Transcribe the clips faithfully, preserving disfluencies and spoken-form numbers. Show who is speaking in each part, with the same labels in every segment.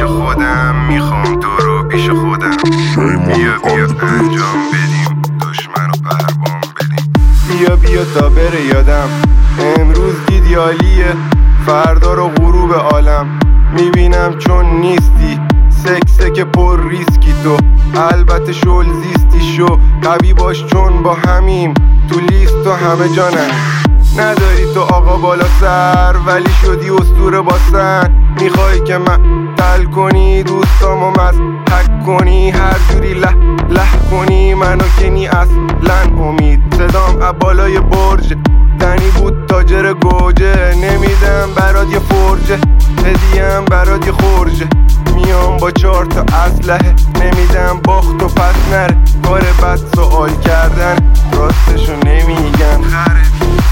Speaker 1: پیش خودم، میخوام تو رو پیش خودم. بیا بیا انجام بدیم، دشمن رو پربام بدیم. بیا بیا تا بره یادم، امروز ایدئالیه، فردا رو غروب عالم. میبینم چون نیستی، سکسه که پر ریسکی تو. البته شل زیستی شو، قوی باش چون با همیم تو لیست و همه جانم. نداری تو آقا بالا سر، ولی شدی اسطوره با سن. میخوای که من تل کنی دوستامو مضحک کنی، هر جوری له له کنی منو که نی اصلا امید. صدام ابالای برج دنی بود تاجر گوجه، نمیدم برات یه فرجه، هدیم برات یه خورجه. میام با چهار تا اسلحه، نمیدم باخت و پس نره. کار بد سوال کردن، راستشو نمیگن خره.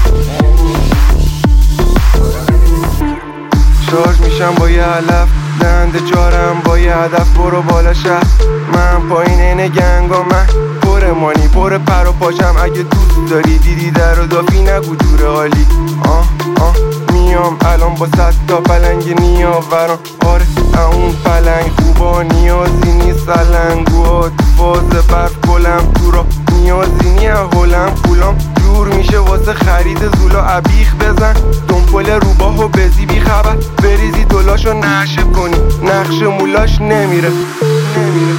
Speaker 1: شارژ میشم با یه علف، دنده چارم با یه هدف. برو بالا شهر، من پایین اینه گنگا. من پر مانی پر پر و پاشم، اگه دوست داری دیدی در و دافی نگو دور حالی. آه آه میام الان با صد تا پلنگ نیاورم. آره اون پلنگ خوبا نیازی نیست، سلنگوها تو فاز برف گلم تو را نیازی نی. هلم پولام جور میشه واسه خرید زولا. عبیخ بزن دنپل روباهو بزی بی خبر، بریزی دلاشو نشه کنی، نقش مولاش نمیره نمیره.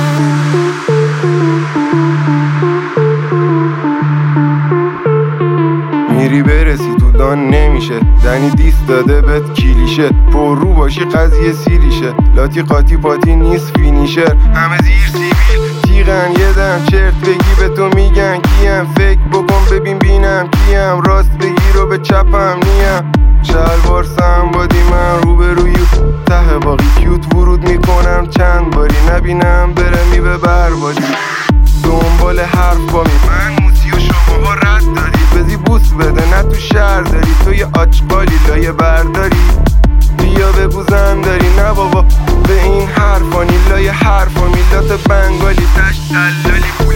Speaker 1: میری برسی تو دان نمیشه، دنی دیست داده بهت کلیشه. پر رو باشی قضیه سیریشه، لاتی قاطی پاتی نیست فینیشر. همه زیر سیبیل تیغن یه دم چرت بگی به تو میگن کیم. فکر بکن ببین بینم کیم، راست بگی رو به چپم نیم. شلوار سنبادی من روبروی ته باقی کیوت ورود میکنم چند باری، نبینم بره می به بربادی. دنبال حرف با می من موسی و شما رد داری، بزی بوس بده نه تو شهر داری. تو یه آچقالی لایه برداری، بیا بگو زن داری. نه بابا به این حرفانی لایه حرفا میلات بنگالی تش دلالی.